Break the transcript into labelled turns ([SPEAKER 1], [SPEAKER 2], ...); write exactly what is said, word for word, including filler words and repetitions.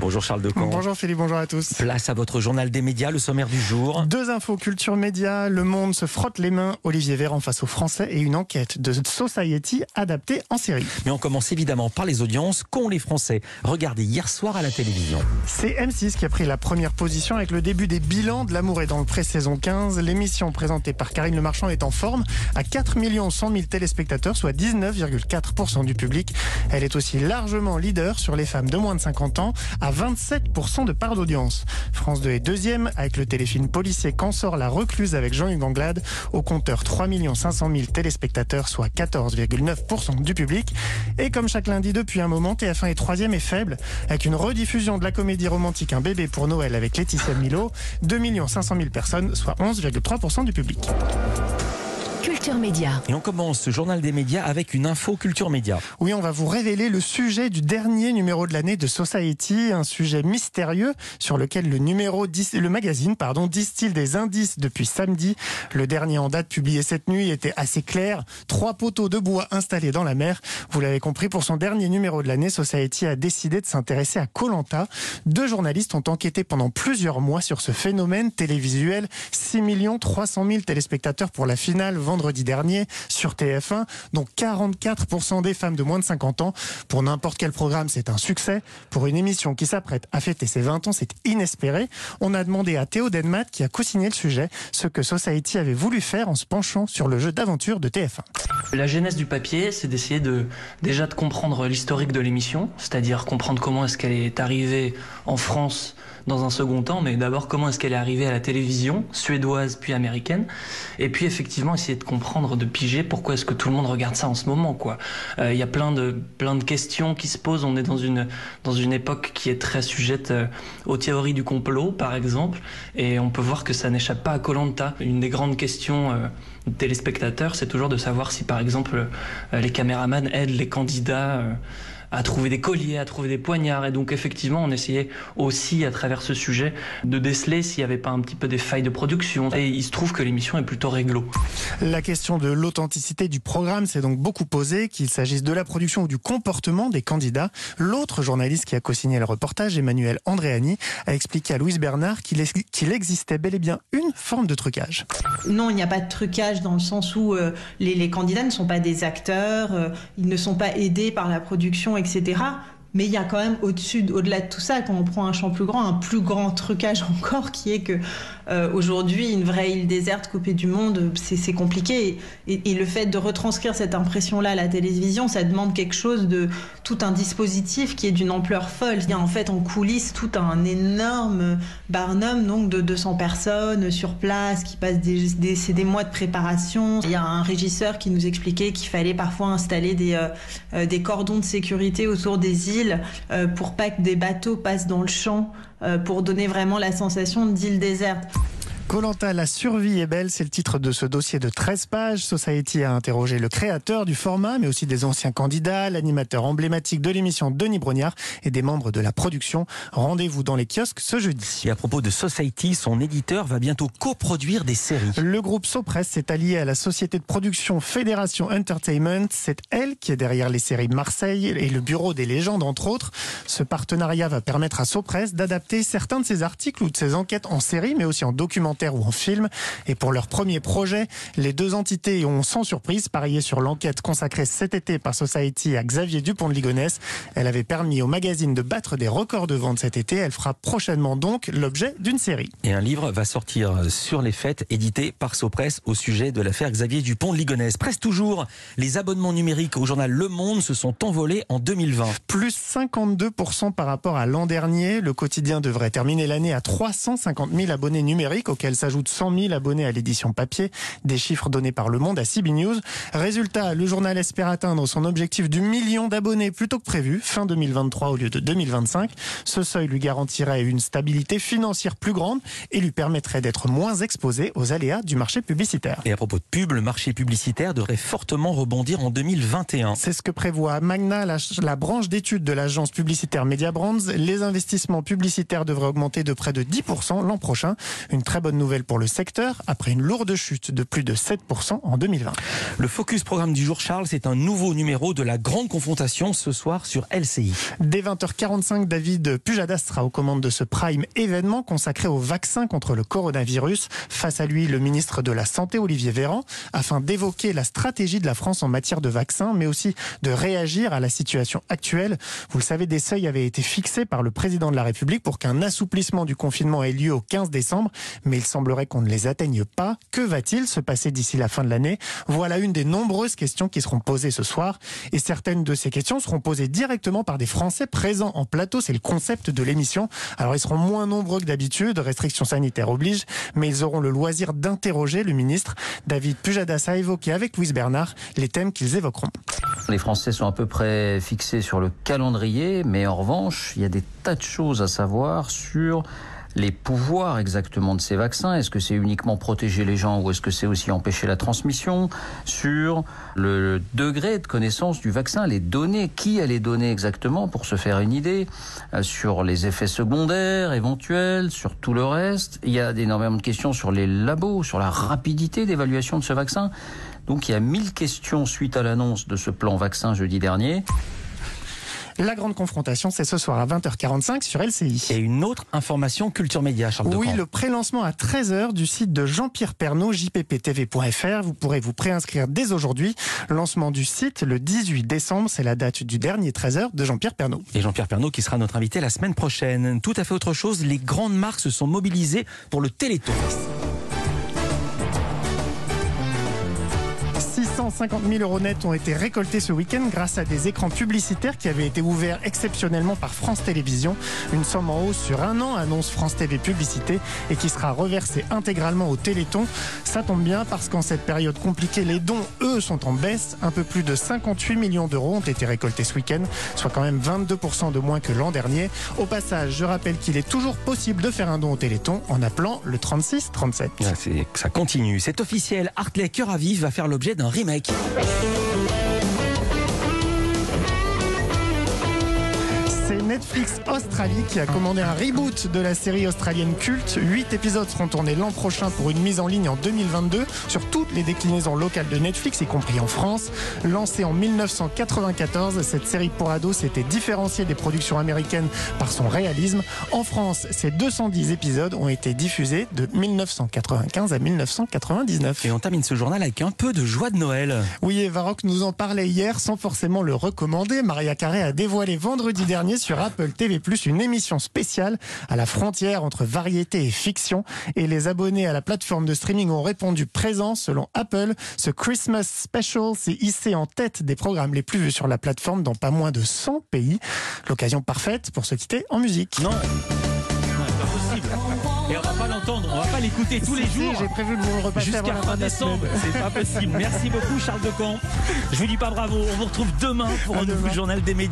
[SPEAKER 1] Bonjour Charles Decamp.
[SPEAKER 2] Bonjour Philippe, bonjour à tous.
[SPEAKER 1] Place à votre journal des médias, le sommaire du jour.
[SPEAKER 2] Deux infos culture média, Le Monde se frotte les mains, Olivier Véran face aux Français et une enquête de Society adaptée en série.
[SPEAKER 1] Mais on commence évidemment par les audiences qu'ont les Français regardé hier soir à la télévision.
[SPEAKER 2] C'est M six qui a pris la première position avec le début des bilans de L'amour est dans le pré saison quinze. L'émission présentée par Karine Le Marchand est en forme à quatre millions cent mille téléspectateurs, soit dix-neuf virgule quatre pour cent du public. Elle est aussi largement leader sur les femmes de moins de cinquante ans à vingt-sept pour cent de part d'audience. France deux est deuxième avec le téléfilm policier Quand sort la recluse avec Jean-Hugues Anglade au compteur trois millions cinq cent mille téléspectateurs, soit quatorze virgule neuf pour cent du public. Et comme chaque lundi depuis un moment, T F un est troisième et faible avec une rediffusion de la comédie romantique Un bébé pour Noël avec Laetitia Milo, deux millions cinq cent mille personnes, soit onze virgule trois pour cent du public.
[SPEAKER 3] Culture Média.
[SPEAKER 1] Et on commence ce journal des médias avec une info culture média.
[SPEAKER 2] Oui, on va vous révéler le sujet du dernier numéro de l'année de Society, un sujet mystérieux sur lequel le numéro le magazine pardon distille des indices depuis samedi. Le dernier en date publié cette nuit était assez clair, trois poteaux de bois installés dans la mer. Vous l'avez compris, pour son dernier numéro de l'année, Society a décidé de s'intéresser à Koh-Lanta. Deux journalistes ont enquêté pendant plusieurs mois sur ce phénomène télévisuel. six millions trois cent mille téléspectateurs pour la finale vendredi dernier sur T F un, dont quarante-quatre pour cent des femmes de moins de cinquante ans. Pour n'importe quel programme, c'est un succès. Pour une émission qui s'apprête à fêter ses vingt ans, c'est inespéré. On a demandé à Théo Denmat, qui a co-signé le sujet, ce que Society avait voulu faire en se penchant sur le jeu d'aventure de T F un.
[SPEAKER 4] La genèse du papier, c'est d'essayer de, déjà de comprendre l'historique de l'émission, c'est-à-dire comprendre comment est-ce qu'elle est arrivée en France dans un second temps, mais d'abord comment est-ce qu'elle est arrivée à la télévision, suédoise puis américaine, et puis effectivement essayer de comprendre, de piger pourquoi est-ce que tout le monde regarde ça en ce moment, quoi. Il euh, y a plein de, plein de questions qui se posent, on est dans une, dans une époque qui est très sujette euh, aux théories du complot, par exemple, et on peut voir que ça n'échappe pas à Koh-Lanta. Une des grandes questions euh, des téléspectateurs, c'est toujours de savoir si par exemple euh, les caméramans aident les candidats euh, à trouver des colliers, à trouver des poignards. Et donc effectivement, on essayait aussi, à travers ce sujet, de déceler s'il n'y avait pas un petit peu des failles de production. Et il se trouve que l'émission est plutôt réglo.
[SPEAKER 2] La question de l'authenticité du programme s'est donc beaucoup posée, qu'il s'agisse de la production ou du comportement des candidats. L'autre journaliste qui a co-signé le reportage, Emmanuel Andréani, a expliqué à Louise Bernard qu'il est, qu'il existait bel et bien une forme de trucage.
[SPEAKER 5] Non, il n'y a pas de trucage dans le sens où euh, les, les candidats ne sont pas des acteurs, euh, ils ne sont pas aidés par la production, et cetera. Mais il y a quand même au-dessus, au-delà de tout ça, quand on prend un champ plus grand, un plus grand trucage encore, qui est que euh, aujourd'hui, une vraie île déserte coupée du monde, c'est, c'est compliqué. Et, et, et le fait de retranscrire cette impression-là à la télévision, ça demande quelque chose de tout un dispositif qui est d'une ampleur folle. Il y a en fait en coulisses tout un énorme barnum, donc de deux cents personnes sur place qui passent des, des, c'est des mois de préparation. Il y a un régisseur qui nous expliquait qu'il fallait parfois installer des, euh, des cordons de sécurité autour des îles Euh, pour pas que des bateaux passent dans le champ, euh, pour donner vraiment la sensation d'île déserte.
[SPEAKER 2] Koh-Lanta, la survie est belle, c'est le titre de ce dossier de treize pages. Society a interrogé le créateur du format, mais aussi des anciens candidats, l'animateur emblématique de l'émission Denis Brognard et des membres de la production. Rendez-vous dans les kiosques ce jeudi.
[SPEAKER 1] Et à propos de Society, son éditeur va bientôt coproduire des séries.
[SPEAKER 2] Le groupe Sopress s'est allié à la société de production Fédération Entertainment. C'est elle qui est derrière les séries Marseille et le Bureau des légendes, entre autres. Ce partenariat va permettre à Sopress d'adapter certains de ses articles ou de ses enquêtes en série, mais aussi en documentaire ou en film. Et pour leur premier projet, les deux entités ont sans surprise parié sur l'enquête consacrée cet été par Society à Xavier Dupont de Ligonnès. Elle avait permis au magazine de battre des records de vente cet été. Elle fera prochainement donc l'objet d'une série.
[SPEAKER 1] Et un livre va sortir sur les fêtes, édité par Sopress au sujet de l'affaire Xavier Dupont de Ligonnès. Presque toujours, les abonnements numériques au journal Le Monde se sont envolés en deux mille vingt.
[SPEAKER 2] Plus cinquante-deux pour cent par rapport à l'an dernier. Le quotidien devrait terminer l'année à trois cent cinquante mille abonnés numériques, auxquels s'ajoutent cent mille abonnés à l'édition papier, des chiffres donnés par Le Monde à C B News. Résultat, le journal espère atteindre son objectif du million d'abonnés plus tôt que prévu, fin deux mille vingt-trois au lieu de deux mille vingt-cinq. Ce seuil lui garantirait une stabilité financière plus grande et lui permettrait d'être moins exposé aux aléas du marché publicitaire.
[SPEAKER 1] Et à propos de pub, le marché publicitaire devrait fortement rebondir en deux mille vingt et un.
[SPEAKER 2] C'est ce que prévoit Magna, la, la branche d'études de l'agence publicitaire Media Brands. Les investissements publicitaires devraient augmenter de près de dix pour cent l'an prochain. Une très bonne bonne nouvelle pour le secteur, après une lourde chute de plus de sept pour cent en deux mille vingt.
[SPEAKER 1] Le Focus Programme du jour, Charles, c'est un nouveau numéro de la grande confrontation ce soir sur L C I.
[SPEAKER 2] Dès vingt heures quarante-cinq, David Pujadas sera aux commandes de ce prime événement consacré au vaccin contre le coronavirus. Face à lui, le ministre de la Santé, Olivier Véran, afin d'évoquer la stratégie de la France en matière de vaccin, mais aussi de réagir à la situation actuelle. Vous le savez, des seuils avaient été fixés par le président de la République pour qu'un assouplissement du confinement ait lieu au quinze décembre, mais il semblerait qu'on ne les atteigne pas. Que va-t-il se passer d'ici la fin de l'année? Voilà une des nombreuses questions qui seront posées ce soir, et certaines de ces questions seront posées directement par des Français présents en plateau. C'est le concept de l'émission. Alors ils seront moins nombreux que d'habitude, restrictions sanitaires obligent, mais ils auront le loisir d'interroger le ministre. David Pujadas a évoqué avec Louise Bernard les thèmes qu'ils évoqueront.
[SPEAKER 6] Les Français sont à peu près fixés sur le calendrier, mais en revanche, il y a des tas de choses à savoir sur les pouvoirs exactement de ces vaccins. Est-ce que c'est uniquement protéger les gens ou est-ce que c'est aussi empêcher la transmission? Sur le degré de connaissance du vaccin, les données, qui a les données exactement pour se faire une idée, euh, sur les effets secondaires éventuels, sur tout le reste. Il y a énormément de questions sur les labos, sur la rapidité d'évaluation de ce vaccin. Donc il y a mille questions suite à l'annonce de ce plan vaccin jeudi dernier.
[SPEAKER 2] La grande confrontation, c'est ce soir à vingt heures quarante-cinq sur L C I.
[SPEAKER 1] Et une autre information Culture Média, Charles
[SPEAKER 2] Oui,
[SPEAKER 1] Decamp.
[SPEAKER 2] le prélancement à treize heures du site de Jean-Pierre Pernaut, j p p t v point f r. Vous pourrez vous préinscrire dès aujourd'hui. Lancement du site le dix-huit décembre, c'est la date du dernier treize heures de Jean-Pierre Pernaut.
[SPEAKER 1] Et Jean-Pierre Pernaut qui sera notre invité la semaine prochaine. Tout à fait autre chose, les grandes marques se sont mobilisées pour le Téléthon.
[SPEAKER 2] six cent cinquante mille euros nets ont été récoltés ce week-end grâce à des écrans publicitaires qui avaient été ouverts exceptionnellement par France Télévisions. Une somme en hausse sur un an, annonce France T V Publicité, et qui sera reversée intégralement au Téléthon. Ça tombe bien parce qu'en cette période compliquée, les dons, eux, sont en baisse. Un peu plus de cinquante-huit millions d'euros ont été récoltés ce week-end, soit quand même vingt-deux pour cent de moins que l'an dernier. Au passage, je rappelle qu'il est toujours possible de faire un don au Téléthon en appelant le trente-six trente-sept.
[SPEAKER 1] Ah, c'est, ça continue, c'est officiel. Hartley Cœur à Vif va faire l'objet d'un remake.
[SPEAKER 2] C'est Netflix Australie qui a commandé un reboot de la série australienne culte. Huit épisodes seront tournés l'an prochain pour une mise en ligne en deux mille vingt-deux sur toutes les déclinaisons locales de Netflix, y compris en France. Lancée en mille neuf cent quatre-vingt-quatorze, cette série pour ados s'était différenciée des productions américaines par son réalisme. En France, ces deux cent dix épisodes ont été diffusés de mille neuf cent quatre-vingt-quinze à mille neuf cent quatre-vingt-dix-neuf.
[SPEAKER 1] Et on termine ce journal avec un peu de joie de Noël.
[SPEAKER 2] Oui, Eva Rock nous en parlait hier sans forcément le recommander. Maria Carré a dévoilé vendredi dernier sur Apple T V plus, une émission spéciale à la frontière entre variété et fiction. Et les abonnés à la plateforme de streaming ont répondu présent. Selon Apple, ce Christmas Special s'est hissé en tête des programmes les plus vus sur la plateforme dans pas moins de cent pays. L'occasion parfaite pour se quitter en musique.
[SPEAKER 1] Non, non c'est pas possible. Et on va pas l'entendre, on va pas l'écouter tous
[SPEAKER 2] Si,
[SPEAKER 1] les
[SPEAKER 2] si,
[SPEAKER 1] jours.
[SPEAKER 2] j'ai prévu de vous le repasser
[SPEAKER 1] Jusqu'à
[SPEAKER 2] avant la
[SPEAKER 1] fin
[SPEAKER 2] fin de la
[SPEAKER 1] décembre,
[SPEAKER 2] semaine.
[SPEAKER 1] c'est pas possible. Merci beaucoup Charles Decamp. Je vous dis pas bravo, on vous retrouve demain pour
[SPEAKER 2] À
[SPEAKER 1] un nouveau
[SPEAKER 2] demain.
[SPEAKER 1] journal des médias.